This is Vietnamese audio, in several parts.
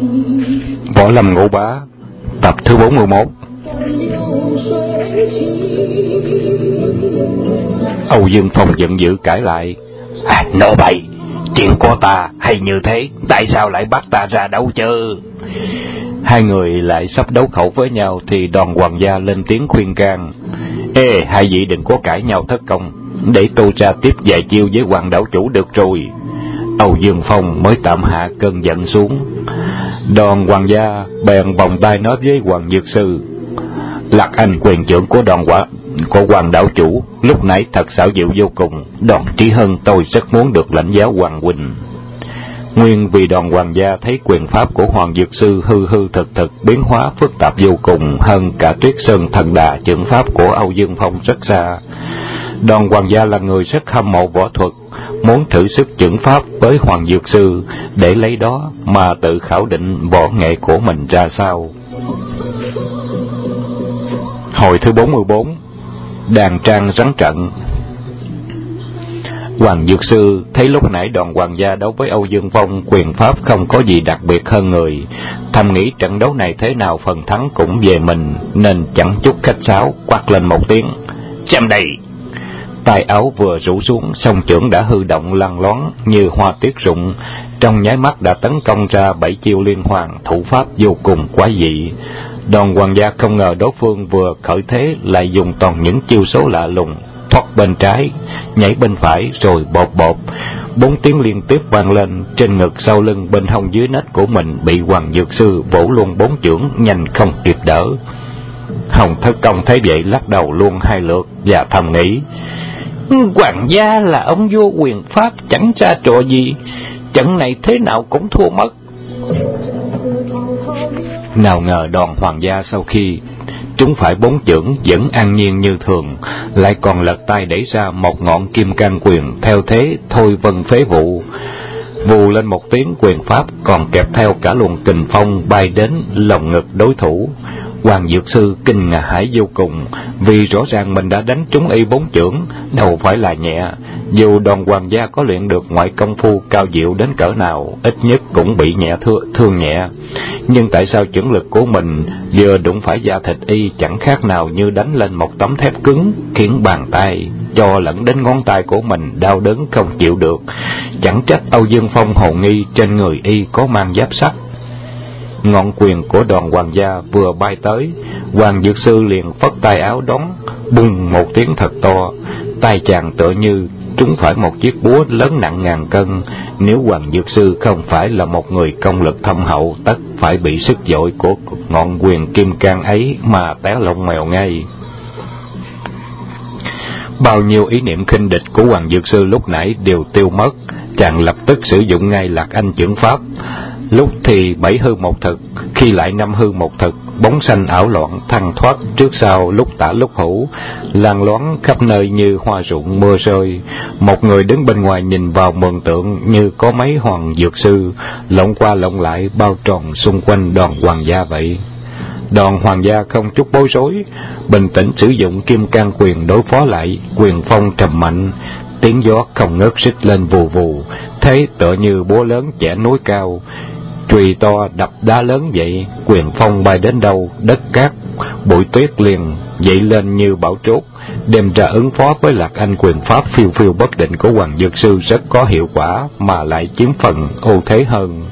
Võ Lâm Ngũ Bá, tập thứ 41. Âu Dương Phong giận dữ cãi lại: Nô bày, chuyện của ta hay như thế, tại sao lại bắt ta ra đấu chứ? Hai người lại sắp đấu khẩu với nhau thì Đoàn Hoàng gia lên tiếng khuyên can: hai vị đừng có cãi nhau thất công, để tôi ra tiếp vài chiêu với Hoàng đảo chủ được rồi. Âu Dương Phong mới tạm hạ cơn giận xuống. Đoàn Hoàng gia bèn vòng tay nói với Hoàng Dược Sư: Lạc Anh quyền trưởng của Hoàng đảo chủ lúc nãy thật xảo diệu vô cùng, Đoàn Trí Hân tôi rất muốn được lãnh giáo Hoàng huynh. Nguyên vì Đoàn Hoàng gia thấy quyền pháp của Hoàng Dược Sư hư hư thực biến hóa phức tạp vô cùng, hơn cả Tuyết Sơn Thần Đà chưởng pháp của Âu Dương Phong rất xa. Đoàn Hoàng gia là người rất hâm mộ võ thuật, muốn thử sức chưởng pháp với Hoàng Dược Sư để lấy đó mà tự khảo định võ nghệ của mình ra sao. Hồi thứ 44, đàn trang rắn trận. Hoàng Dược Sư thấy lúc nãy Đoàn Hoàng gia đấu với Âu Dương Phong quyền pháp không có gì đặc biệt hơn người, thầm nghĩ trận đấu này thế nào phần thắng cũng về mình, nên chẳng chút khách sáo quát lên một tiếng: Xem đây! Tay áo vừa rủ xuống, song chưởng đã hư động lăn loáng như hoa tuyết rụng, trong nháy mắt đã tấn công ra 7 chiêu liên hoàn, thủ pháp vô cùng quái dị. Đoàn Hoàng gia không ngờ đối phương vừa khởi thế lại dùng toàn những chiêu số lạ lùng, thoát bên trái, nhảy bên phải, rồi bột bột. 4 tiếng liên tiếp vang lên, trên ngực sau lưng bên hông dưới nách của mình bị Hoàng Dược Sư vỗ luôn 4 chưởng, nhanh không kịp đỡ. Hồng Thất Công thấy vậy lắc đầu luôn 2 lượt và thầm nghĩ: Hoàng gia là ông vua quyền pháp chẳng ra trò gì, trận này thế nào cũng thua mất. Nào ngờ Đoàn Hoàng gia sau khi trúng phải 4 chưởng vẫn an nhiên như thường, lại còn lật tay đẩy ra một ngọn kim cang quyền theo thế thôi vân phế vụ. Vù lên một tiếng, quyền pháp còn kẹp theo cả luồng kình phong bay đến lồng ngực đối thủ. Hoàng Dược Sư kinh ngạc hãi vô cùng, vì rõ ràng mình đã đánh trúng y 4 chưởng, đâu phải là nhẹ. Dù Đoàn Hoàng gia có luyện được ngoại công phu cao diệu đến cỡ nào, ít nhất cũng bị thương nhẹ. Nhưng tại sao chưởng lực của mình vừa đụng phải da thịt y chẳng khác nào như đánh lên một tấm thép cứng, khiến bàn tay cho lẫn đến ngón tay của mình đau đớn không chịu được. Chẳng trách Âu Dương Phong hồ nghi trên người y có mang giáp sắt. Ngọn quyền của Đoàn Hoàng gia vừa bay tới, Hoàng Dược Sư liền phất tay áo đón, bùng một tiếng thật to. Tay chàng tựa như trúng phải một chiếc búa lớn nặng ngàn cân. Nếu Hoàng Dược Sư không phải là một người công lực thâm hậu, tất phải bị sức dội của ngọn quyền kim cang ấy mà té lông mèo ngay. Bao nhiêu ý niệm khinh địch của Hoàng Dược Sư lúc nãy đều tiêu mất, chàng lập tức sử dụng ngay Lạc Anh chưởng pháp. Lúc thì 7 hư một thực, khi lại 5 hư một thực, bóng xanh ảo loạn thăng thoát trước sau, lúc tả lúc hữu, lan loáng khắp nơi như hoa rụng mưa rơi. Một người đứng bên ngoài nhìn vào mường tượng như có mấy Hoàng Dược Sư lộn qua lộn lại bao tròn xung quanh Đoàn Hoàng gia vậy. Đoàn Hoàng gia không chút bối rối, bình tĩnh sử dụng kim cang quyền đối phó lại. Quyền phong trầm mạnh, tiếng gió không ngớt rít lên vù vù, thế tựa như búa lớn chẻ núi cao, chùy to đập đá lớn vậy. Quyền phong bay đến đâu, đất cát bụi tuyết liền dậy lên như bão trốt, đem ra ứng phó với Lạc Anh quyền pháp phiêu phiêu bất định của Hoàng Dược Sư rất có hiệu quả, mà lại chiếm phần ưu thế hơn.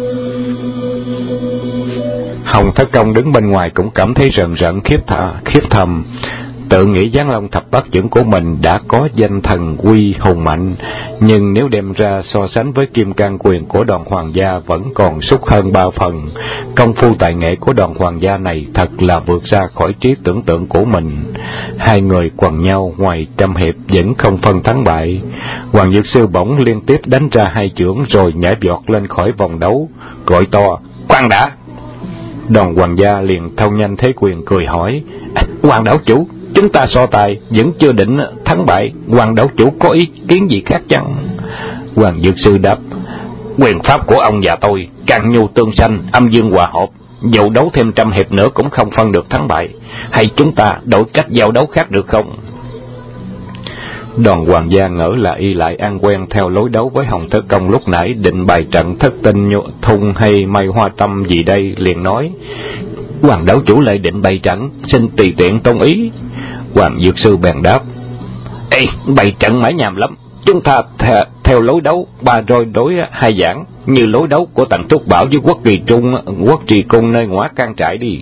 Hồng Thất Công đứng bên ngoài cũng cảm thấy rần rợn khiếp thầm, tự nghĩ Giáng Long Thập Bát chưởng của mình đã có danh thần uy hùng mạnh, nhưng nếu đem ra so sánh với kim cang quyền của Đoàn Hoàng gia vẫn còn sút hơn 3 phần. Công phu tài nghệ của Đoàn Hoàng gia này thật là vượt ra khỏi trí tưởng tượng của mình. Hai người quần nhau ngoài trăm hiệp vẫn không phân thắng bại. Hoàng Dược Sư bỗng liên tiếp đánh ra 2 chưởng rồi nhảy vọt lên khỏi vòng đấu, gọi to: Khoan đã! Đoàn Hoàng gia liền thâu nhanh thế quyền cười hỏi: Hoàng đảo chủ, chúng ta so tài vẫn chưa định thắng bại, Hoàng đảo chủ có ý kiến gì khác chăng? Hoàng Dược Sư đáp: Quyền pháp của ông và tôi càng nhu tương sanh, âm dương hòa hợp, dẫu đấu thêm 100 hiệp nữa cũng không phân được thắng bại. Hay chúng ta đổi cách giao đấu khác được không? Đoàn Hoàng gia ngỡ là y lại ăn quen theo lối đấu với Hồng Thất Công lúc nãy, định bày trận thất tinh thung hay may hoa tâm gì đây, liền nói: Hoàng đảo chủ lại định bày trận, xin tùy tiện tôn ý. Hoàng Dược Sư bèn đáp: Ê, bày trận mãi nhàm lắm, chúng ta theo lối đấu ba roi đối hai giảng, như lối đấu của Tần Trúc Bảo với Quốc Trì Cung nơi ngõ can trại đi.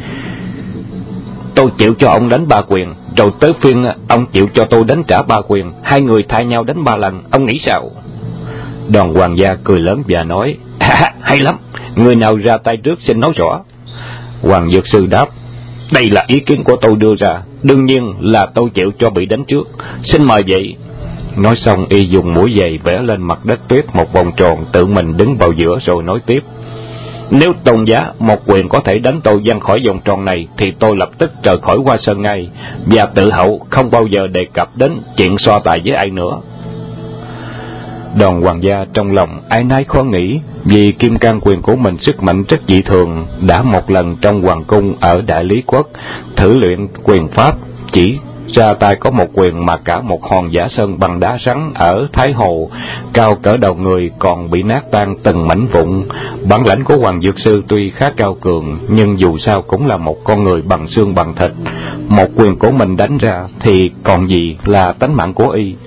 Tôi chịu cho ông đánh 3 quyền, rồi tới phiên ông chịu cho tôi đánh trả 3 quyền, hai người thay nhau đánh 3 lần, ông nghĩ sao? Đoàn Hoàng gia cười lớn và nói: Hay lắm, người nào ra tay trước xin nói rõ. Hoàng Dược Sư đáp: Đây là ý kiến của tôi đưa ra, đương nhiên là tôi chịu cho bị đánh trước, xin mời vậy. Nói xong, y dùng mũi giày vẽ lên mặt đất tuyết một vòng tròn, tự mình đứng vào giữa rồi nói tiếp: Nếu tôn giá một quyền có thể đánh tôi văng khỏi vòng tròn này, thì tôi lập tức rời khỏi Hoa Sơn ngay, và tự hậu không bao giờ đề cập đến chuyện so tài với ai nữa. Đoàn Hoàng gia trong lòng ái nái khó nghĩ, vì kim cang quyền của mình sức mạnh rất dị thường, đã một lần trong hoàng cung ở Đại Lý Quốc thử luyện quyền pháp, chỉ ra tay có một quyền mà cả một hòn giả sơn bằng đá rắn ở Thái Hồ cao cỡ đầu người còn bị nát tan từng mảnh vụn. Bản lãnh của Hoàng Dược Sư tuy khá cao cường, nhưng dù sao cũng là một con người bằng xương bằng thịt, một quyền của mình đánh ra thì còn gì là tánh mạng của y.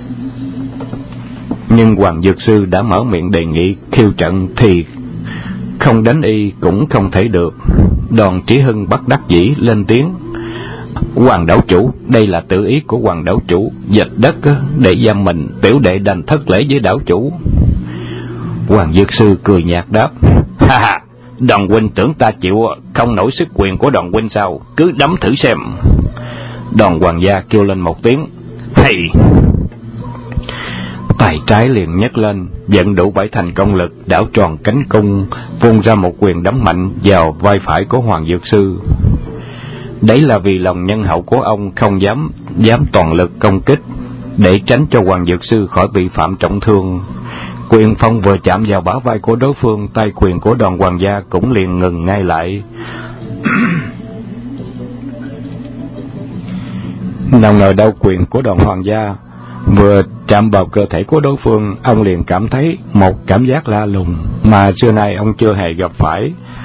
Nhưng Hoàng Dược Sư đã mở miệng đề nghị khiêu trận thì không đánh y cũng không thể được. Đoàn Trí Hưng bất đắc dĩ lên tiếng: Hoàng đảo chủ, đây là tự ý của Hoàng đảo chủ, dạch đất để giam mình, tiểu đệ đành thất lễ với đảo chủ. Hoàng Dược Sư cười nhạt đáp: Ha ha, Đoàn huynh tưởng ta chịu không nổi sức quyền của Đoàn huynh sao? Cứ đấm thử xem. Đoàn Hoàng gia kêu lên một tiếng: Hay! Tay trái liền nhấc lên, vận đủ 7 thành công lực, đảo tròn cánh cung, vung ra một quyền đấm mạnh vào vai phải của Hoàng Dược Sư. Đấy là vì lòng nhân hậu của ông không dám toàn lực công kích, để tránh cho Hoàng Dược Sư khỏi bị phạm trọng thương. Quyền phong vừa chạm vào bả vai của đối phương, tay quyền của Đoàn Hoàng gia cũng liền ngừng ngay lại. Nào ngờ đâu quyền của Đoàn Hoàng gia vừa chạm vào cơ thể của đối phương, ông liền cảm thấy một cảm giác lạ lùng mà xưa nay ông chưa hề gặp phải.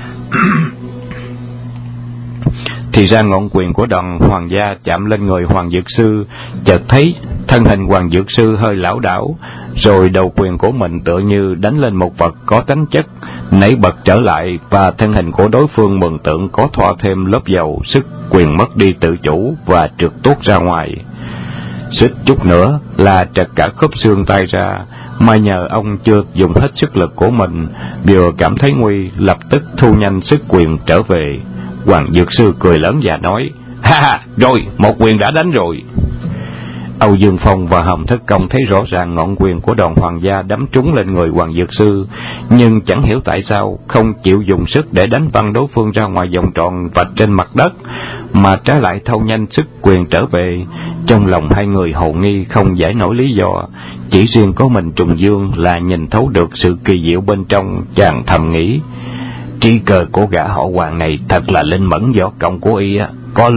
Thì ra ngọn quyền của Đoàn Hoàng gia chạm lên người Hoàng Dược Sư, chợt thấy thân hình Hoàng Dược Sư hơi lảo đảo, rồi đầu quyền của mình tựa như đánh lên một vật có tính chất, nảy bật trở lại, và thân hình của đối phương mường tượng có thoa thêm lớp dầu, sức quyền mất đi tự chủ và trượt tuốt ra ngoài. Suýt chút nữa là trật cả khớp xương tay ra, mà nhờ ông chưa dùng hết sức lực của mình, vừa cảm thấy nguy, lập tức thu nhanh sức quyền trở về. Hoàng Dược Sư cười lớn và nói: Ha ha, rồi, một quyền đã đánh rồi. Âu Dương Phong và Hồng Thất Công thấy rõ ràng ngọn quyền của Đoàn Hoàng gia đấm trúng lên người Hoàng Dược Sư, nhưng chẳng hiểu tại sao không chịu dùng sức để đánh văng đối phương ra ngoài vòng tròn vạch trên mặt đất, mà trái lại thâu nhanh sức quyền trở về. Trong lòng hai người hồ nghi không giải nổi lý do, chỉ riêng có mình Trùng Dương là nhìn thấu được sự kỳ diệu bên trong. Chàng thầm nghĩ: trí cơ của gã họ Hoàng này thật là linh mẫn, võ công của y có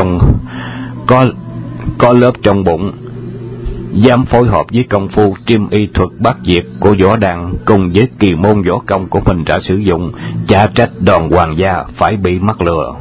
lớp trong bụng, dám phối hợp với công phu Kim Y thuật bát diệt của võ đàn cùng với kỳ môn võ công của mình đã sử dụng, chả trách Đoàn Hoàng gia phải bị mắc lừa.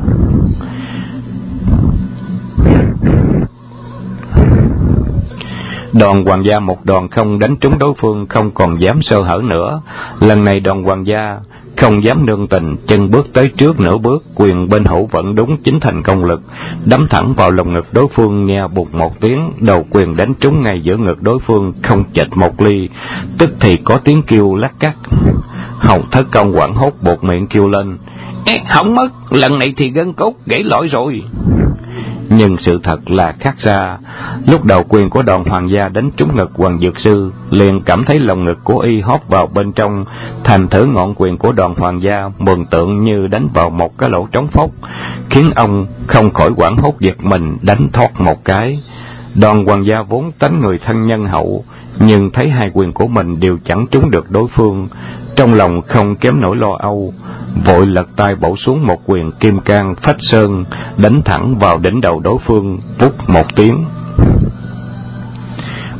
Đoàn Hoàng gia một đòn không đánh trúng đối phương, không còn dám sơ hở nữa. Lần này Đoàn Hoàng gia không dám nương tình, chân bước tới trước nửa bước, quyền bên hữu vẫn đúng 9 thành công lực, đấm thẳng vào lồng ngực đối phương. Nghe bụt một tiếng, đầu quyền đánh trúng ngay giữa ngực đối phương, không chệch một ly, tức thì có tiếng kêu lách cắt. Hồng Thất Công hoảng hốt buột miệng kêu lên: Hỏng mất, lần này thì gân cốt gãy lỗi rồi. Nhưng sự thật là khác xa. Lúc đầu quyền của Đoàn Hoàng gia đánh trúng ngực Hoàng Dược Sư, liền cảm thấy lồng ngực của y hóp vào bên trong, thành thử ngọn quyền của Đoàn Hoàng gia mường tượng như đánh vào một cái lỗ trống phốc, khiến ông không khỏi hoảng hốt giật mình, đánh thoát một cái. Đoàn Hoàng gia vốn tánh người thân nhân hậu, nhưng thấy hai quyền của mình đều chẳng trúng được đối phương, trong lòng không kém nỗi lo âu, vội lật tay bổ xuống một quyền kim cang phách sơn, đánh thẳng vào đỉnh đầu đối phương, vút một tiếng.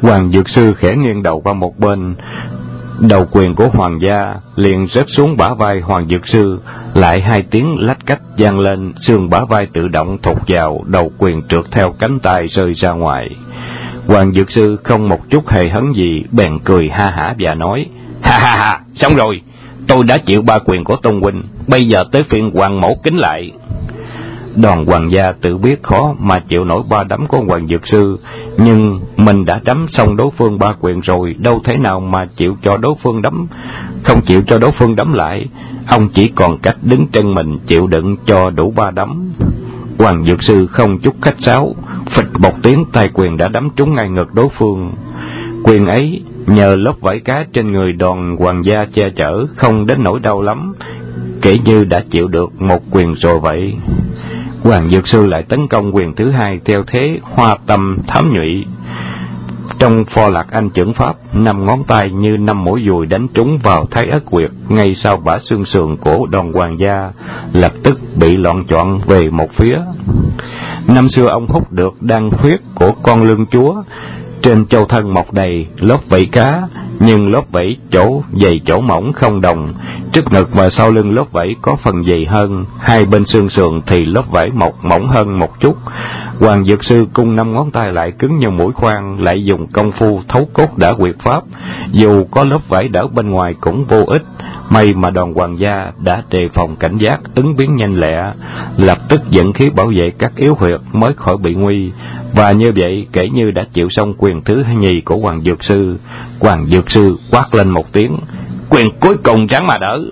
Hoàng Dược Sư khẽ nghiêng đầu qua một bên, đầu quyền của hoàng gia liền rớt xuống bả vai Hoàng Dược Sư, lại hai tiếng lách cách vang lên, xương bả vai tự động thụt vào, đầu quyền trượt theo cánh tay rơi ra ngoài. Hoàng Dược Sư không một chút hề hấn gì, bèn cười ha hả và nói: ha ha ha, xong rồi, tôi đã chịu ba quyền của Tôn huynh, bây giờ tới phiên Hoàng mẫu kính lại. Đoàn hoàng gia tự biết khó mà chịu nổi ba đấm của Hoàng Dược Sư, nhưng mình đã đấm xong đối phương ba quyền rồi, đâu thể nào mà chịu cho đối phương đấm, không chịu cho đối phương đấm lại. Ông chỉ còn cách đứng chân mình chịu đựng cho đủ ba đấm. Hoàng Dược Sư không chút khách sáo, phịch một tiếng, tay quyền đã đấm trúng ngay ngực đối phương. Quyền ấy nhờ lớp vảy cá trên người Đoàn hoàng gia che chở, không đến nỗi đau lắm, kể như đã chịu được một quyền rồi vậy. Hoàng Dược Sư lại tấn công quyền thứ hai theo thế hoa tâm thám nhụy. Trong Pho Lạc Anh chưởng pháp, 5 ngón tay như 5 mũi dùi đánh trúng vào thái ất quyệt ngay sau bả xương sườn của Đoàn hoàng gia, lập tức bị loạn choạng về một phía. Năm xưa ông hút được đan huyết của con lương chúa, trên châu thân mọc đầy lớp vảy cá, nhưng lớp vảy chỗ dày chỗ mỏng không đồng, trước ngực và sau lưng lớp vảy có phần dày hơn, hai bên xương sườn thì lớp vảy mọc mỏng hơn một chút. Hoàng Dược Sư cung 5 ngón tay lại cứng như mũi khoan, lại dùng công phu thấu cốt đã quyệt pháp, dù có lớp vảy đỡ bên ngoài cũng vô ích. May mà Đoàn hoàng gia đã đề phòng cảnh giác, ứng biến nhanh lẹ, lập tức dẫn khí bảo vệ các yếu huyệt mới khỏi bị nguy, và như vậy kể như đã chịu xong quyền thứ nhì của Hoàng Dược Sư. Hoàng Dược Sư quát lên một tiếng: quyền cuối cùng ráng mà đỡ.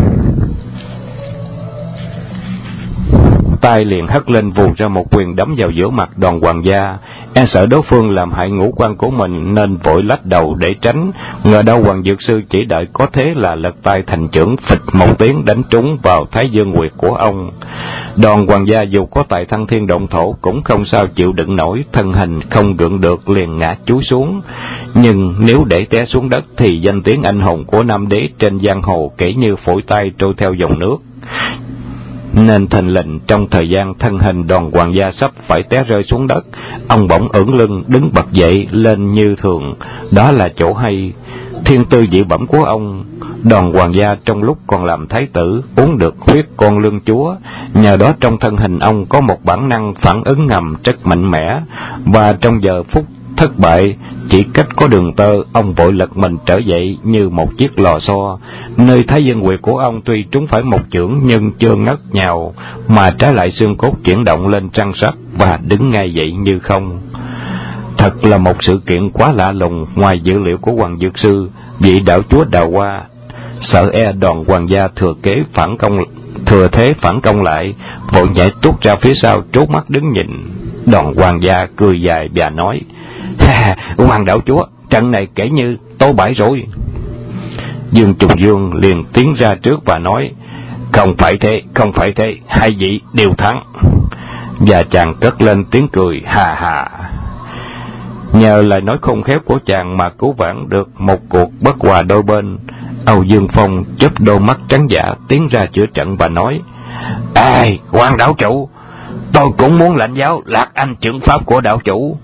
Tay liền hất lên vù ra một quyền đấm vào giữa mặt Đoàn hoàng gia, e sợ đối phương làm hại ngũ quan của mình nên vội lách đầu để tránh. Ngờ đâu Hoàng Dược Sư chỉ đợi có thế là lật tay thành chưởng, phịch một tiếng đánh trúng vào thái dương huyệt của ông. Đoàn hoàng gia dù có tài thăng thiên động thổ cũng không sao chịu đựng nổi, thân hình không gượng được liền ngã chúi xuống. Nhưng nếu để té xuống đất thì danh tiếng anh hùng của Nam Đế trên giang hồ kể như phổi tay trôi theo dòng nước, nên thình lình trong thời gian thân hình Đoàn hoàng gia sắp phải té rơi xuống đất, ông bỗng ưỡn lưng đứng bật dậy lên như thường. Đó là chỗ hay thiên tư dị bẩm của ông. Đoàn hoàng gia trong lúc còn làm thái tử uống được huyết con lương chúa, nhờ đó trong thân hình ông có một bản năng phản ứng ngầm rất mạnh mẽ, và trong giờ phút thất bại chỉ cách có đường tơ, ông vội lật mình trở dậy như một chiếc lò xo. Nơi thái dương huyệt của ông tuy trúng phải một chưởng nhưng chưa ngất nhào, mà trái lại xương cốt chuyển động lên trăng sắc và đứng ngay dậy như không. Thật là một sự kiện quá lạ lùng ngoài dữ liệu của Hoàng Dược Sư. Vị đạo chúa Đào Hoa sợ e Đoàn hoàng gia thừa thế phản công lại, vội nhảy tuốt ra phía sau trố mắt đứng nhìn. Đoàn hoàng gia cười dài và nói: Hoàng đạo chúa, trận này kể như tố bại rồi. Dương Trùng Dương liền tiến ra trước và nói: không phải thế, hai vị đều thắng. Và chàng cất lên tiếng cười hà hà. Nhờ lời nói khôn khéo của chàng mà cứu vãn được một cuộc bất hòa đôi bên. Âu Dương Phong chớp đôi mắt trắng dã tiến ra chữa trận và nói: Hoàng đạo chủ, tôi cũng muốn lãnh giáo Lạc Anh chưởng pháp của đạo chủ.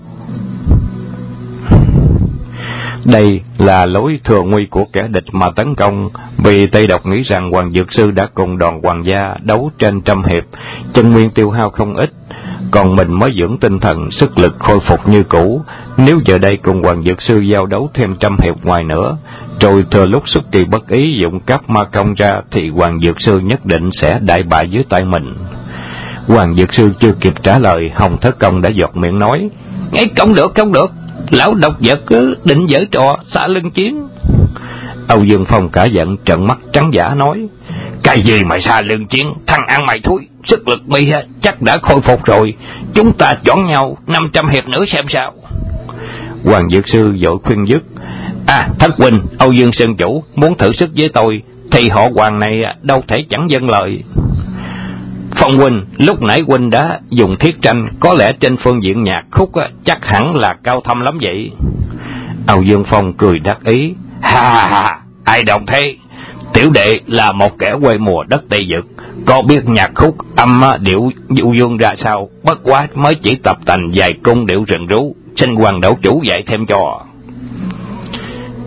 Đây là lối thừa nguy của kẻ địch mà tấn công, vì Tây Độc nghĩ rằng Hoàng Dược Sư đã cùng Đoàn hoàng gia đấu trên trăm hiệp, chân nguyên tiêu hao không ít, còn mình mới dưỡng tinh thần, sức lực khôi phục như cũ. Nếu giờ đây cùng Hoàng Dược Sư giao đấu thêm trăm hiệp ngoài nữa, rồi thừa lúc xuất kỳ bất ý dụng cáp ma công ra, thì Hoàng Dược Sư nhất định sẽ đại bại dưới tay mình. Hoàng Dược Sư chưa kịp trả lời, Hồng Thất Công đã giọt miệng nói: không được, lão độc vật cứ định giở trò xả lưng chiến. Âu Dương Phong cả giận trợn mắt trắng dã nói: cái gì mà xả lưng chiến, thằng ăn mày thúi, sức lực mi chắc đã khôi phục rồi, chúng ta chọn nhau 500 hiệp nữa xem sao. Hoàng Dược Sư vội khuyên dứt: Thất huynh, Âu Dương Sơn chủ muốn thử sức với tôi thì họ Hoàng này đâu thể chẳng vâng lời. Phong huynh, lúc nãy huynh đã dùng thiết tranh, có lẽ trên phương diện nhạc khúc chắc hẳn là cao thâm lắm vậy. Âu Dương Phong cười đắc ý: ai đồng thế? Tiểu đệ là một kẻ quê mùa đất Tây Dực, có biết nhạc khúc âm điệu du dương ra sao, bất quá mới chỉ tập tành vài cung điệu rừng rú, xin Hoàng đạo chủ dạy thêm cho.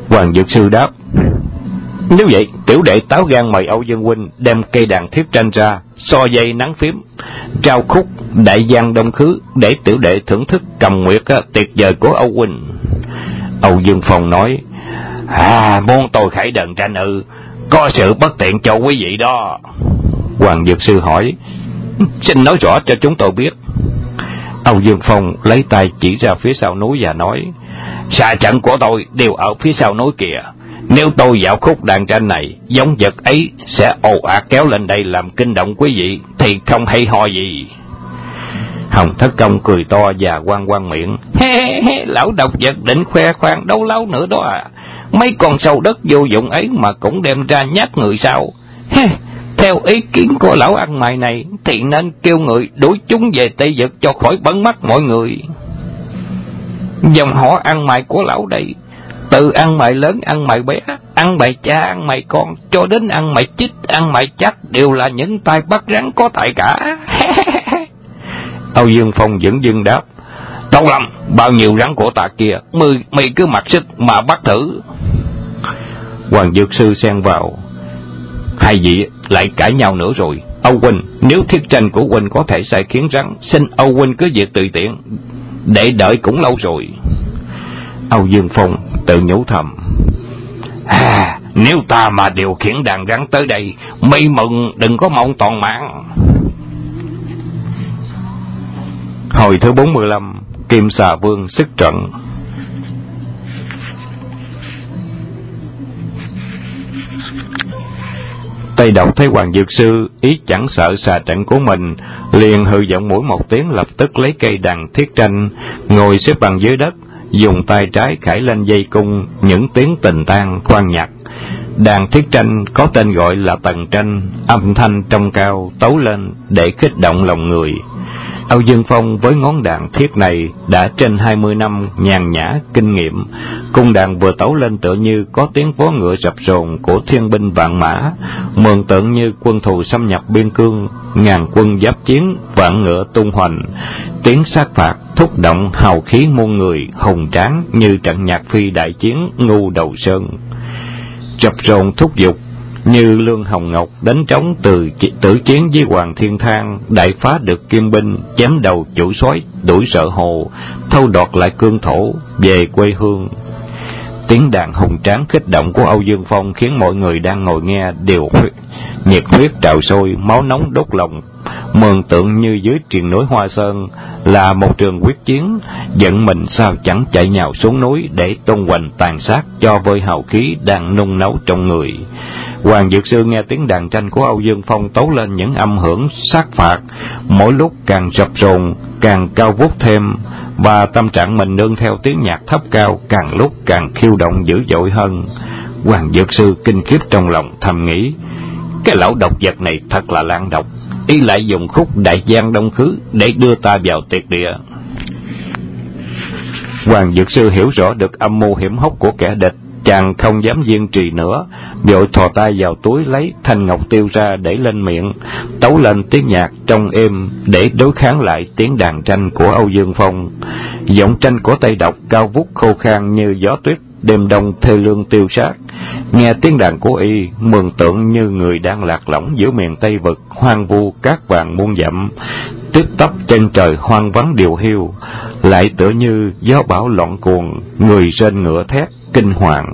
Hoàng Dược Sư đáp: Nếu vậy, tiểu đệ táo gan mời Âu Dương huynh đem cây đàn thiết tranh ra, so dây nắng phím, trao khúc đại giang đông khứ để tiểu đệ thưởng thức cầm nguyệt tuyệt vời của Âu huynh. Âu Dương Phong nói: Muốn tôi khải đờn tranh có sự bất tiện cho quý vị đó. Hoàng Dược Sư hỏi: Xin nói rõ cho chúng tôi biết. Âu Dương Phong lấy tay chỉ ra phía sau núi và nói: Xà trận của tôi đều ở phía sau núi kìa. Nếu tôi dạo khúc đàn tranh này, giống vật ấy sẽ ồ ạt kéo lên đây làm kinh động quý vị, thì không hay ho gì. Hồng Thất Công cười to và quang miệng: Lão độc vật định khoe khoang đấu láo nữa đó à. Mấy con sâu đất vô dụng ấy mà cũng đem ra nhát người sao? Theo ý kiến của lão ăn mày này thì nên kêu người đuổi chúng về Tây Vực cho khỏi bẩn mắt mọi người. Dòng họ ăn mày của lão đây, từ ăn mày lớn, ăn mày bé, ăn mày cha, ăn mày con, cho đến ăn mày chích, ăn mày chắc, đều là những tay bắt rắn có tài cả. Âu Dương Phong dửng dưng đáp: Tốt lắm, bao nhiêu rắn của ta kia, mày cứ mặc sức mà bắt thử. Hoàng Dược Sư xen vào: Hai vị lại cãi nhau nữa rồi. Âu huynh, nếu thiết tranh của huynh có thể sai khiến rắn, xin Âu huynh cứ việc tùy tiện, để đợi cũng lâu rồi. Âu Dương Phong tự nhủ thầm: Nếu ta mà điều khiển đàn rắn tới đây, mây mừng đừng có mong toàn mạng. Hồi thứ 45, Kim Xà Vương sức trận. Tây Độc thấy Hoàng Dược Sư ý chẳng sợ xà trận của mình, liền hừ giọng mũi một tiếng, lập tức lấy cây đàn thiết tranh ngồi xếp bằng dưới đất, dùng tay trái khải lên dây cung, những tiếng tình tang khoan nhạc. Đàn thiết tranh có tên gọi là tần tranh, âm thanh trong cao tấu lên để kích động lòng người. Âu Dương Phong với ngón đàn thiết này đã trên 20 năm nhàn nhã kinh nghiệm, cung đàn vừa tấu lên tựa như có tiếng vó ngựa rập rồn của thiên binh vạn mã, mường tượng như quân thù xâm nhập biên cương, ngàn quân giáp chiến, vạn ngựa tung hoành, tiếng sát phạt thúc động hào khí muôn người, hùng tráng như trận nhạc phi đại chiến Ngu Đầu Sơn. Rập rồn thúc giục như Lương Hồng Ngọc đánh trống từ tử chiến với Hoàng Thiên Thang, đại phá được Kim binh, chém đầu chủ soái, đuổi sợ hồ, thâu đoạt lại cương thổ, về quê hương. Tiếng đàn hùng tráng kích động của Âu Dương Phong khiến mọi người đang ngồi nghe đều nhiệt huyết trào sôi, máu nóng đốt lòng, mường tượng như dưới triền núi Hoa Sơn là một trường quyết chiến, giận mình sao chẳng chạy nhào xuống núi để tung hoành tàn sát cho vơi hào khí đang nung nấu trong người. Hoàng Dược Sư nghe tiếng đàn tranh của Âu Dương Phong tấu lên những âm hưởng sát phạt, mỗi lúc càng rập rồn, càng cao vút thêm, và tâm trạng mình nương theo tiếng nhạc thấp cao càng lúc càng khiêu động dữ dội hơn. Hoàng Dược Sư kinh khiếp trong lòng, thầm nghĩ: Cái lão độc vật này thật là lan độc, y lại dùng khúc đại giang đông khứ để đưa ta vào tuyệt địa. Hoàng Dược Sư hiểu rõ được âm mưu hiểm hóc của kẻ địch, chàng không dám kiên trì nữa, vội thò tay vào túi lấy thanh ngọc tiêu ra để lên miệng, tấu lên tiếng nhạc trong êm để đối kháng lại tiếng đàn tranh của Âu Dương Phong. Giọng tranh của Tây Độc cao vút khô khan như gió tuyết đêm đông thê lương tiêu sát. Nghe tiếng đàn của y, mường tượng như người đang lạc lõng giữa miền Tây Vực hoang vu cát vàng muôn dặm, tiếp tắp trên trời hoang vắng điều hiu, lại tựa như gió bão loạn cuồng, người trên ngựa thét kinh hoàng.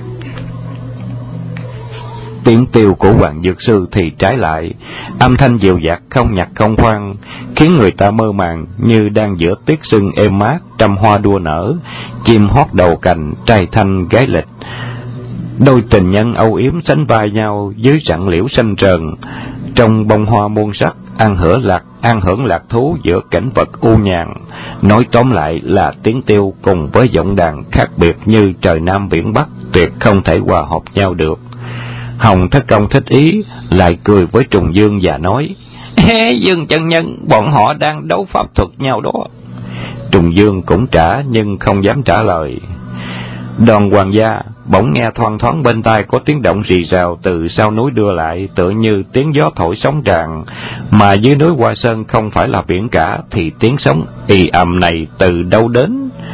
Tiếng tiêu của Hoàng Dược Sư thì trái lại, âm thanh dịu dạt không nhạc không khoan, khiến người ta mơ màng như đang giữa tiết sưng êm mát, trăm hoa đua nở, chim hót đầu cành, trai thanh gái lịch. Đôi tình nhân âu yếm sánh vai nhau dưới rặng liễu xanh trờn, trong bông hoa muôn sắc, an hưởng lạc thú giữa cảnh vật u nhàn. Nói tóm lại là tiếng tiêu cùng với giọng đàn khác biệt như trời Nam biển Bắc, tuyệt không thể hòa hợp nhau được. Hồng Thất Công thích ý, lại cười với Trùng Dương và nói: Dương chân nhân, bọn họ đang đấu pháp thuật nhau đó. Trùng Dương cũng trả nhưng không dám trả lời. Đoàn Hoàng gia bỗng nghe thoang thoáng bên tai có tiếng động rì rào từ sau núi đưa lại, tựa như tiếng gió thổi sóng tràn, mà dưới núi Hoa Sơn không phải là biển cả, thì tiếng sóng ì ầm này từ đâu đến?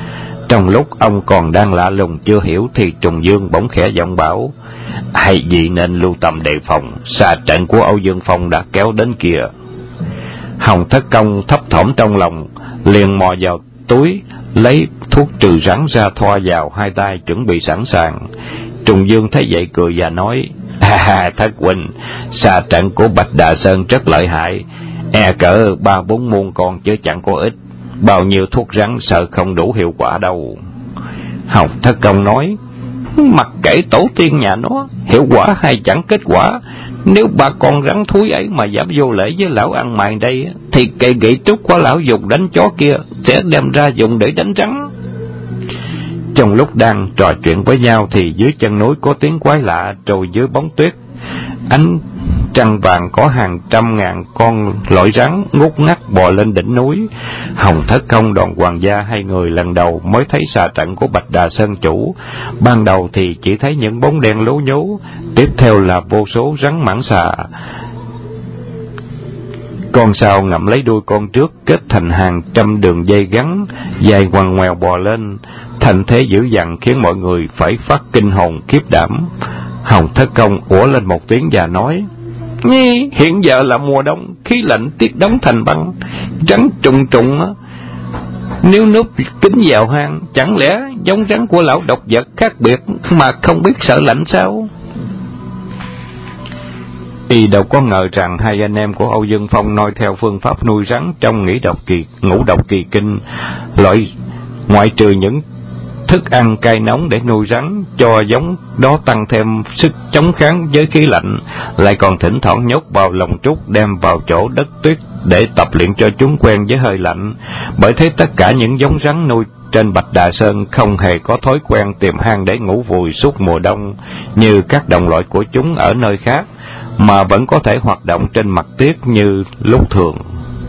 Trong lúc ông còn đang lạ lùng chưa hiểu thì Trùng Dương bỗng khẽ giọng bảo: "Hay vậy nên lưu tâm đề phòng, xà trận của Âu Dương Phong đã kéo đến kìa." Hồng Thất Công thấp thỏm trong lòng, liền mò vào túi lấy thuốc trừ rắn ra thoa vào hai tay chuẩn bị sẵn sàng. Trùng Dương thấy vậy cười và nói: Thất huynh, xà trận của Bạch Đà Sơn rất lợi hại, e cỡ 3-4 muôn con chứ chẳng có ít, bao nhiêu thuốc rắn sợ không đủ hiệu quả đâu. Hồng Thất Công nói: Mặc kệ tổ tiên nhà nó, hiệu quả hay chẳng kết quả, nếu ba con rắn thúi ấy mà dám vô lễ với lão ăn mày đây, thì cây gậy trúc của lão dùng đánh chó kia sẽ đem ra dùng để đánh rắn. Trong lúc đang trò chuyện với nhau thì dưới chân núi có tiếng quái lạ, rồi dưới bóng tuyết ánh trăng vàng có hàng trăm ngàn con lội rắn ngút ngắt bò lên đỉnh núi. Hồng Thất Công, Đoàn Hoàng gia hai người lần đầu mới thấy xà trận của Bạch Đà Sơn chủ. Ban đầu thì chỉ thấy những bóng đen lố nhố, tiếp theo là vô số rắn mãng xà. Con sau ngậm lấy đuôi con trước, kết thành hàng trăm đường dây gắn dài ngoằn ngoèo bò lên, thành thế dữ dằn khiến mọi người phải phát kinh hồn khiếp đảm. Hồng Thất Công ủa lên một tiếng và nói: Hiện giờ là mùa đông, khí lạnh tiết đóng thành băng, rắn trùng trùng nếu núp kín vào hang, chẳng lẽ giống rắn của lão độc vật khác biệt mà không biết sợ lạnh sao? Y đâu có ngờ rằng hai anh em của Âu Dương Phong noi theo phương pháp nuôi rắn trong ngũ độc kỳ kinh, loại ngoại trừ những thức ăn cay nóng để nuôi rắn cho giống đó tăng thêm sức chống kháng với khí lạnh, lại còn thỉnh thoảng nhốt vào lồng trúc đem vào chỗ đất tuyết để tập luyện cho chúng quen với hơi lạnh. Bởi thế tất cả những giống rắn nuôi trên Bạch Đà Sơn không hề có thói quen tìm hang để ngủ vùi suốt mùa đông như các đồng loại của chúng ở nơi khác, mà vẫn có thể hoạt động trên mặt tuyết như lúc thường.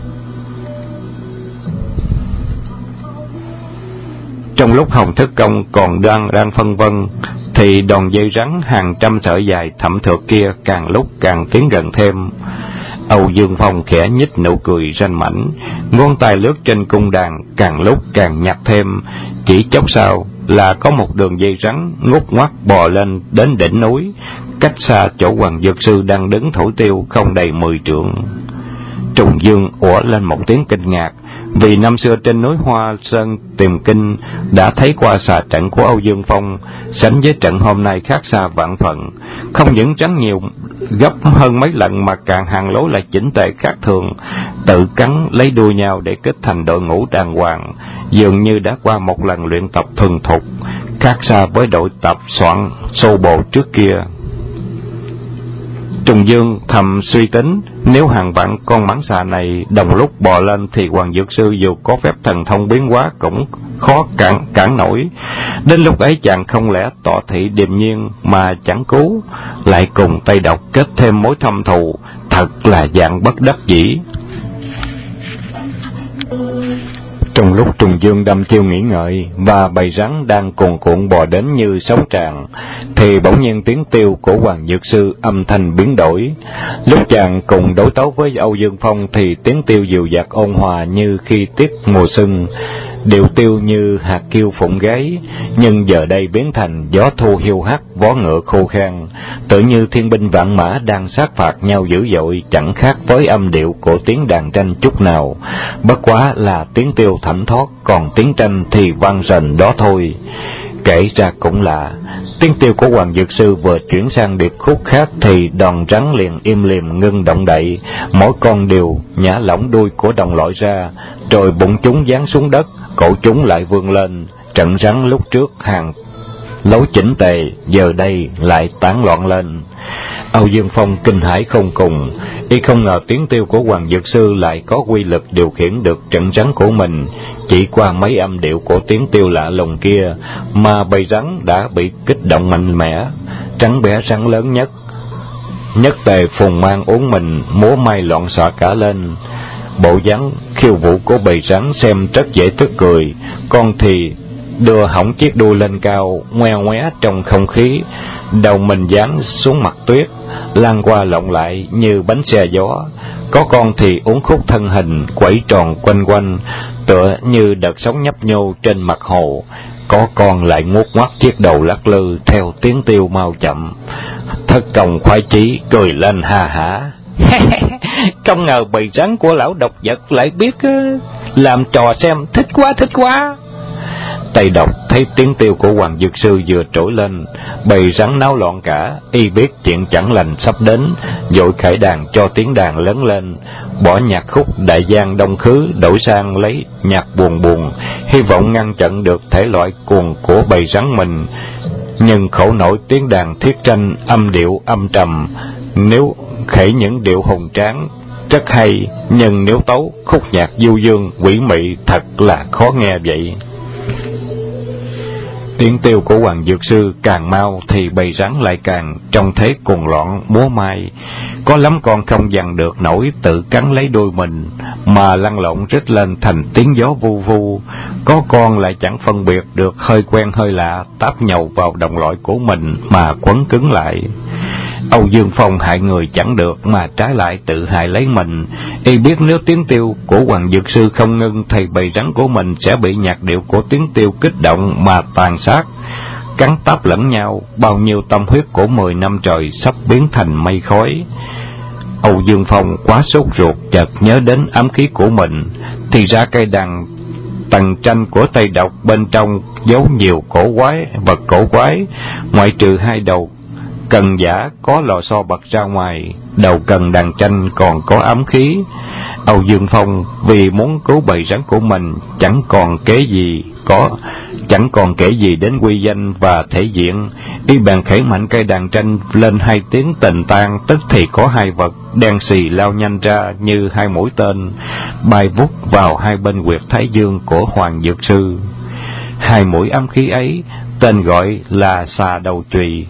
Trong lúc Hồng Thất Công còn đang phân vân thì đòn dây rắn hàng trăm sợi dài thẫm thượt kia càng lúc càng tiến gần thêm. Âu Dương Phong khẽ nhếch nụ cười ranh mãnh, ngón tay lướt trên cung đàn càng lúc càng nhặt thêm. Chỉ chốc sau là có một đường dây rắn ngút ngoắt bò lên đến đỉnh núi, cách xa chỗ Hoàng Dược Sư đang đứng thổi tiêu không đầy 10 trượng. Trùng Dương ủa lên một tiếng kinh ngạc, vì năm xưa trên núi Hoa Sơn tìm kinh đã thấy qua xà trận của Âu Dương Phong, sánh với trận hôm nay khác xa vạn phần. Không những rắn nhiều gấp hơn mấy lần mà càng hàng lối lại chỉnh tề khác thường, tự cắn lấy đuôi nhau để kết thành đội ngũ đàng hoàng, dường như đã qua một lần luyện tập thuần thục, khác xa với đội tập soạn xô bồ trước kia. Trùng Dương thầm suy tính, nếu hàng vạn con mãng xà này đồng lúc bò lên thì Hoàng Dược Sư dù có phép thần thông biến hóa cũng khó cản nổi. Đến lúc ấy chàng không lẽ tỏ thị điềm nhiên mà chẳng cứu, lại cùng Tây Độc kết thêm mối thâm thù, thật là dạng bất đắc dĩ. Trong lúc Trùng Dương đăm chiêu nghĩ ngợi và bầy rắn đang cuồn cuộn bò đến như sóng tràn, thì bỗng nhiên tiếng tiêu của Hoàng Dược Sư âm thanh biến đổi. Lúc chàng cùng đối tấu với Âu Dương Phong thì tiếng tiêu dịu dạt ôn hòa như khi tiết mùa xuân, điệu tiêu như hạt kiêu phụng gáy, nhưng giờ đây biến thành gió thu hiu hắt, vó ngựa khô khan, tự như thiên binh vạn mã đang sát phạt nhau dữ dội, chẳng khác với âm điệu của tiếng đàn tranh chút nào. Bất quá là tiếng tiêu thảnh thót, còn tiếng tranh thì vang rền đó thôi. Kể ra cũng lạ, tiếng tiêu của Hoàng Dược Sư vừa chuyển sang điệp khúc khác thì đòn rắn liền im lìm ngưng động đậy, mỗi con đều nhả lỏng đuôi của đồng loại ra, rồi bụng chúng giáng xuống đất, cổ chúng lại vươn lên. Trận rắn lúc trước hàng lối chỉnh tề, giờ đây lại tán loạn lên. Âu Dương Phong kinh hãi không cùng, y không ngờ tiếng tiêu của Hoàng Dược Sư lại có quy lực điều khiển được trận rắn của mình. Chỉ qua mấy âm điệu của tiếng tiêu lạ lùng kia mà bầy rắn đã bị kích động mạnh mẽ. Trắng bé rắn lớn nhất tề phùng mang uốn mình múa may loạn xạ cả lên. Bộ dáng khiêu vũ của bầy rắn xem rất dễ tức cười, con thì đưa hỏng chiếc đuôi lên cao, ngoe ngoé trong không khí, đầu mình dán xuống mặt tuyết, lan qua lộn lại như bánh xe gió. Có con thì uốn khúc thân hình, quẩy tròn quanh quanh, tựa như đợt sóng nhấp nhô trên mặt hồ. Có con lại nguốt ngoắt chiếc đầu lắc lư theo tiếng tiêu mau chậm. Thất công khoái chí cười lên ha hả. Không ngờ bầy rắn của lão độc vật lại biết làm trò xem, thích quá thích quá. Tây Độc thấy tiếng tiêu của Hoàng Dược Sư vừa trỗi lên, bầy rắn náo loạn cả, y biết chuyện chẳng lành sắp đến, vội khởi đàn cho tiếng đàn lớn lên, bỏ nhạc khúc đại giang đông khứ đổi sang lấy nhạc buồn buồn, hy vọng ngăn chặn được thể loại cuồng của bầy rắn mình. Nhưng khổ nổi tiếng đàn thiết tranh âm điệu âm trầm, nếu khởi những điệu hùng tráng rất hay, nhưng nếu tấu khúc nhạc du dương quỷ mị thật là khó nghe vậy. Tiếng tiêu của Hoàng Dược Sư càng mau thì bầy rắn lại càng trong thế cuồng loạn múa mai. Có lắm con không dằn được nổi tự cắn lấy đuôi mình mà lăn lộn rít lên thành tiếng gió vu vu. Có con lại chẳng phân biệt được hơi quen hơi lạ, táp nhầu vào đồng loại của mình mà quấn cứng lại. Âu Dương Phong hại người chẳng được mà trái lại tự hại lấy mình. Y biết nếu tiếng tiêu của Hoàng Dược Sư không ngưng thì bầy rắn của mình sẽ bị nhạc điệu của tiếng tiêu kích động mà tàn sát, cắn táp lẫn nhau. Bao nhiêu tâm huyết của 10 năm trời sắp biến thành mây khói. Âu Dương Phong quá sốt ruột, chợt nhớ đến ám khí của mình. Thì ra cây đàn tầng tranh của Tây Độc bên trong giấu nhiều vật cổ quái, ngoại trừ hai đầu cần giả có lò xo bật ra ngoài, đầu cần đàn tranh còn có ám khí. Âu Dương Phong vì muốn cứu bầy rắn của mình chẳng còn kể gì đến quy danh và thể diện, y bèn khẩy mạnh cây đàn tranh lên 2 tiếng tình tan, tức thì có 2 vật đen xì lao nhanh ra như 2 mũi tên, bay vút vào 2 bên huyệt thái dương của Hoàng Dược Sư. 2 mũi ám khí ấy tên gọi là xà đầu chùy,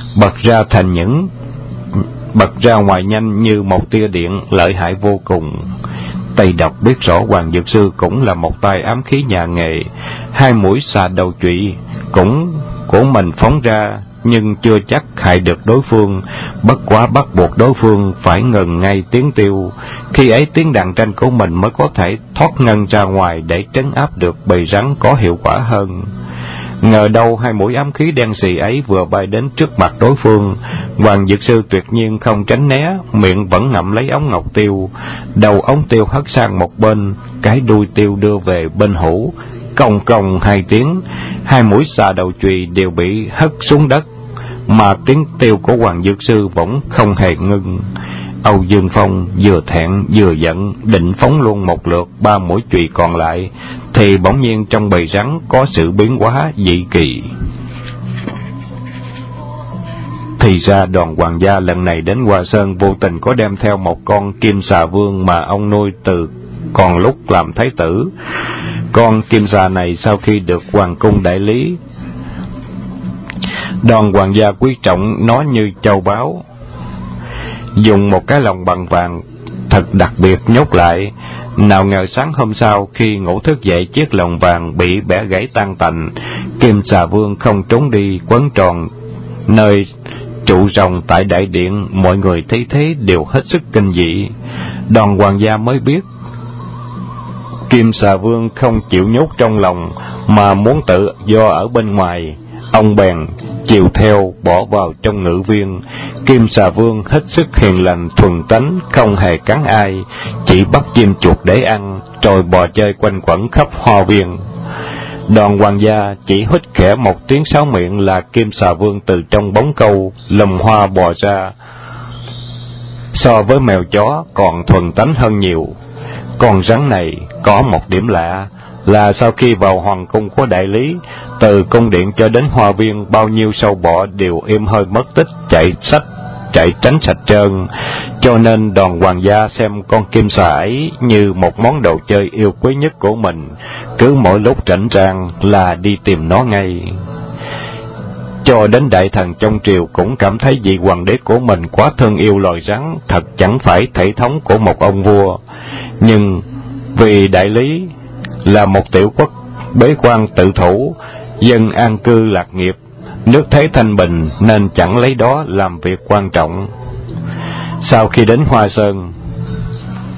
bật ra ngoài nhanh như một tia điện, lợi hại vô cùng. Tây Độc biết rõ Hoàng Dược Sư cũng là một tay ám khí nhà nghề. 2 mũi xà đầu chùy cũng của mình phóng ra, nhưng chưa chắc hại được đối phương, bất quá bắt buộc đối phương phải ngừng ngay tiếng tiêu. Khi ấy tiếng đàn tranh của mình mới có thể thoát ngân ra ngoài để trấn áp được bầy rắn có hiệu quả hơn. Ngờ đâu 2 mũi ám khí đen xì ấy vừa bay đến trước mặt đối phương, Hoàng Dược Sư tuyệt nhiên không tránh né, miệng vẫn ngậm lấy ống ngọc tiêu. Đầu ống tiêu hất sang một bên, cái đuôi tiêu đưa về bên hữu, cong cong 2 tiếng, 2 mũi xà đầu chùy đều bị hất xuống đất, mà tiếng tiêu của Hoàng Dược Sư vẫn không hề ngưng. Âu Dương Phong vừa thẹn vừa giận, định phóng luôn một lượt 3 mũi chùy còn lại, thì bỗng nhiên trong bầy rắn có sự biến hóa dị kỳ. Thì ra Đoàn Hoàng gia lần này đến Hoa Sơn vô tình có đem theo một con kim xà vương mà ông nuôi từ còn lúc làm thái tử. Con kim xà này sau khi được hoàng cung đại lý, Đoàn Hoàng gia quý trọng nó như châu báu, dùng một cái lồng bằng vàng thật đặc biệt nhốt lại. Nào ngờ sáng hôm sau khi ngủ thức dậy, chiếc lồng vàng bị bẻ gãy tan tành. Kim xà vương không trốn đi, quấn tròn nơi trụ rồng tại đại điện. Mọi người thấy thế đều hết sức kinh dị. Đoàn Hoàng gia mới biết Kim xà vương không chịu nhốt trong lòng mà muốn tự do ở bên ngoài. Ông bèn chiều theo bỏ vào trong ngự viên. Kim xà vương hết sức hiền lành thuần tánh, không hề cắn ai, chỉ bắt chim chuột để ăn, rồi bò chơi quanh quẩn khắp hoa viên. Đoàn Hoàng gia chỉ hít khẽ một tiếng sáo miệng là Kim xà vương từ trong bóng câu lùm hoa bò ra. So với mèo chó còn thuần tánh hơn nhiều. Con rắn này có một điểm lạ là sau khi vào hoàng cung của đại lý, từ cung điện cho đến hoa viên, bao nhiêu sâu bọ đều im hơi mất tích, chạy tránh sạch trơn. Cho nên Đoàn Hoàng gia xem con kim xà ấy như một món đồ chơi yêu quý nhất của mình, cứ mỗi lúc rảnh rang là đi tìm nó ngay. Cho đến đại thần trong triều cũng cảm thấy vị hoàng đế của mình quá thương yêu loài rắn, thật chẳng phải thể thống của một ông vua. Nhưng vì đại lý là một tiểu quốc bế quan tự thủ, dân an cư lạc nghiệp, nước thế thanh bình, nên chẳng lấy đó làm việc quan trọng. Sau khi đến Hoa Sơn,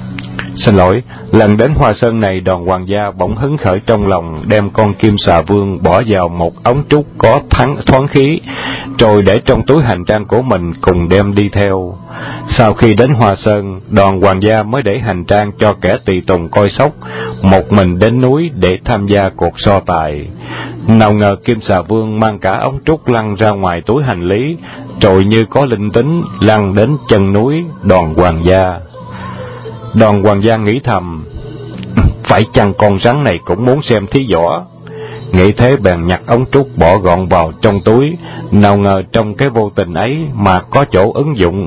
Xin lỗi, lần đến Hoa Sơn này, Đoàn Hoàng gia bỗng hứng khởi trong lòng, đem con Kim Xà Vương bỏ vào một ống trúc có thoáng khí, rồi để trong túi hành trang của mình cùng đem đi theo. Sau khi đến Hoa Sơn, Đoàn Hoàng gia mới để hành trang cho kẻ tùy tùng coi sóc, một mình đến núi để tham gia cuộc so tài. Nào ngờ Kim Xà Vương mang cả ống trúc lăn ra ngoài túi hành lý, rồi như có linh tính lăn đến chân núi Đoàn Hoàng gia. Đoàn Hoàng gia nghĩ thầm, phải chăng con rắn này cũng muốn xem thí võ? Nghĩ thế bèn nhặt ống trúc bỏ gọn vào trong túi. Nào ngờ trong cái vô tình ấy mà có chỗ ứng dụng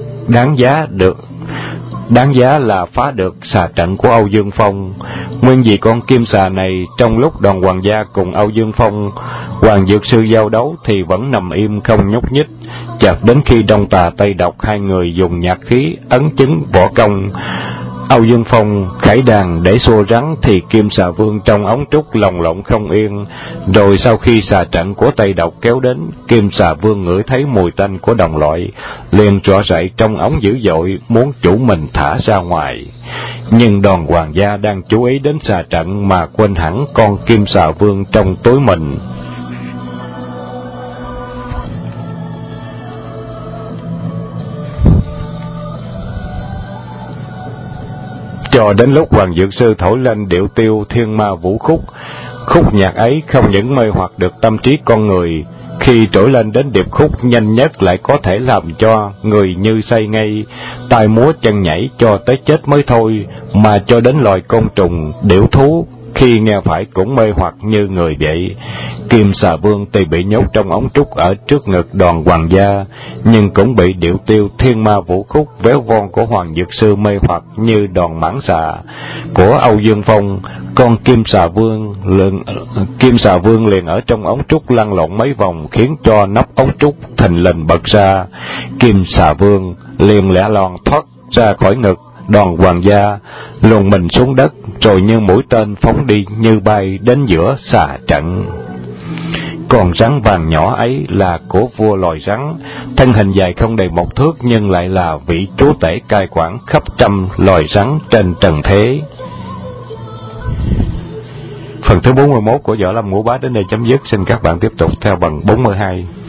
đáng giá là phá được xà trận của Âu Dương Phong. Nguyên vì con kim xà này, trong lúc Đoàn Hoàng gia cùng Âu Dương Phong, Hoàng Dược Sư giao đấu thì vẫn nằm im không nhúc nhích. Chợt đến khi Đông Tà Tây Độc hai người dùng nhạc khí ấn chứng võ công, Âu Dương Phong khải đàn để xua rắn, thì Kim Xà Vương trong ống trúc lồng lộng không yên. Rồi sau khi xà trận của Tây Độc kéo đến, Kim Xà Vương ngửi thấy mùi tanh của đồng loại, liền trọ dậy trong ống dữ dội, muốn chủ mình thả ra ngoài. Nhưng Đoàn Hoàng gia đang chú ý đến xà trận mà quên hẳn con Kim Xà Vương trong túi mình. Cho đến lúc Hoàng Dược Sư thổi lên điệu tiêu Thiên Ma Vũ Khúc, khúc nhạc ấy không những mê hoặc được tâm trí con người, khi trỗi lên đến điệp khúc nhanh nhất lại có thể làm cho người như say ngây, tai múa chân nhảy cho tới chết mới thôi, mà cho đến loài côn trùng, điểu thú khi nghe phải cũng mê hoặc như người vậy. Kim Xà Vương tuy bị nhốt trong ống trúc ở trước ngực Đoàn Hoàng gia, nhưng cũng bị điệu tiêu Thiên Ma Vũ Khúc véo von của Hoàng Dược Sư mê hoặc như đòn mãng xà của Âu Dương Phong. Con Kim Xà Vương liền ở trong ống trúc lăn lộn mấy vòng, khiến cho nắp ống trúc thình lình bật ra. Kim Xà Vương liền lẻ lòn thoát ra khỏi ngực Đoàn Hoàng gia, luồn mình xuống đất, rồi như mũi tên phóng đi như bay đến giữa xà trận. Con rắn vàng nhỏ ấy là của vua loài rắn, thân hình dài không đầy 1 thước, nhưng lại là vị chúa tể cai quản khắp trăm loài rắn trên trần thế. Phần thứ 41 của Võ Lâm Ngũ Bá đến đây chấm dứt. Xin các bạn tiếp tục theo bằng 42.